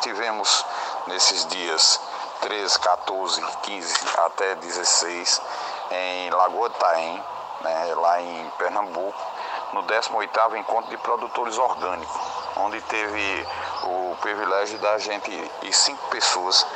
estivemos nesses dias 13, 14, 15 até 16 em Lagoa do Itaém, né, lá em Pernambuco, no 18º Encontro de Produtores Orgânicos, onde teve o privilégio da gente e 5 pessoas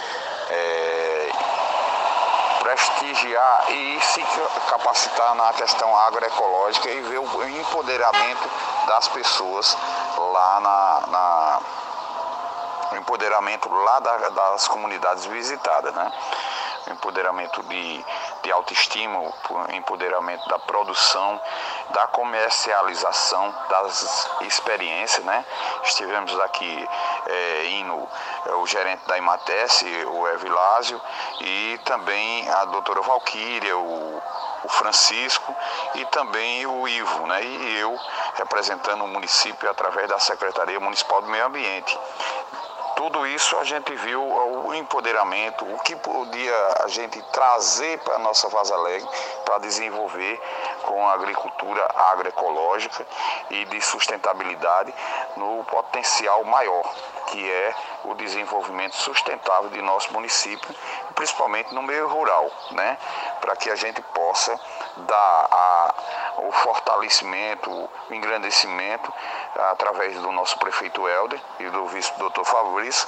prestigiar e se capacitar na questão agroecológica e ver o empoderamento das pessoas lá o empoderamento lá das comunidades visitadas, né? O empoderamento de autoestima, o empoderamento da produção, da comercialização, das experiências, né? Estivemos aqui o gerente da Imatese, o Evilásio, e também a doutora Valquíria, o Francisco e também o Ivo, né? E eu representando o município através da Secretaria Municipal do Meio Ambiente. Tudo isso a gente viu o empoderamento, o que podia a gente trazer para a nossa Vaza Alegre para desenvolver com a agricultura agroecológica e de sustentabilidade no potencial maior, que é o desenvolvimento sustentável de nosso município, principalmente no meio rural, né? Para que a gente possa dar o fortalecimento, o engrandecimento, através do nosso prefeito Helder e do vice-doutor Fabrício,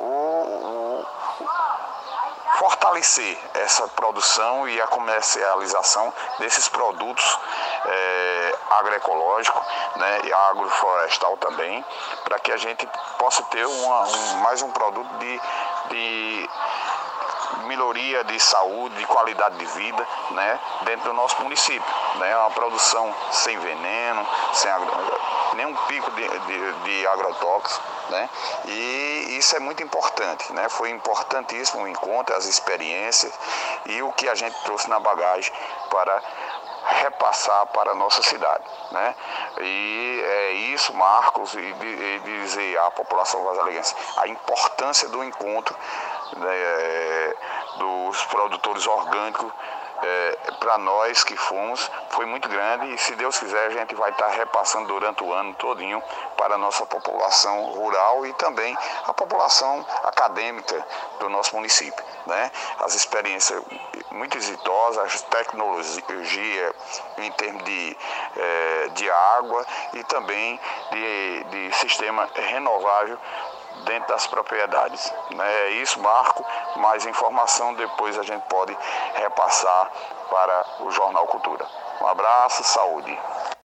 fortalecer essa produção e a comercialização desses produtos agroecológicos, né, e agroflorestal também, para que a gente possa ter mais um produto de melhoria de saúde, de qualidade de vida, né, dentro do nosso município, né, uma produção sem veneno, sem nenhum pico de agrotóxicos, né, e isso é muito importante, né, foi importantíssimo o encontro, as experiências e o que a gente trouxe na bagagem para repassar para a nossa cidade, né? E é isso, Marcos, e dizer à população vazalegrense a importância do encontro, né, dos produtores orgânicos. Para nós que fomos, foi muito grande e, se Deus quiser, a gente vai estar repassando durante o ano todinho para a nossa população rural e também a população acadêmica do nosso município, né? As experiências muito exitosas, a tecnologia em termos de água e também de sistema renovável dentro das propriedades. É isso, Marco. Mais informação depois a gente pode repassar para o Jornal Cultura. Um abraço, saúde.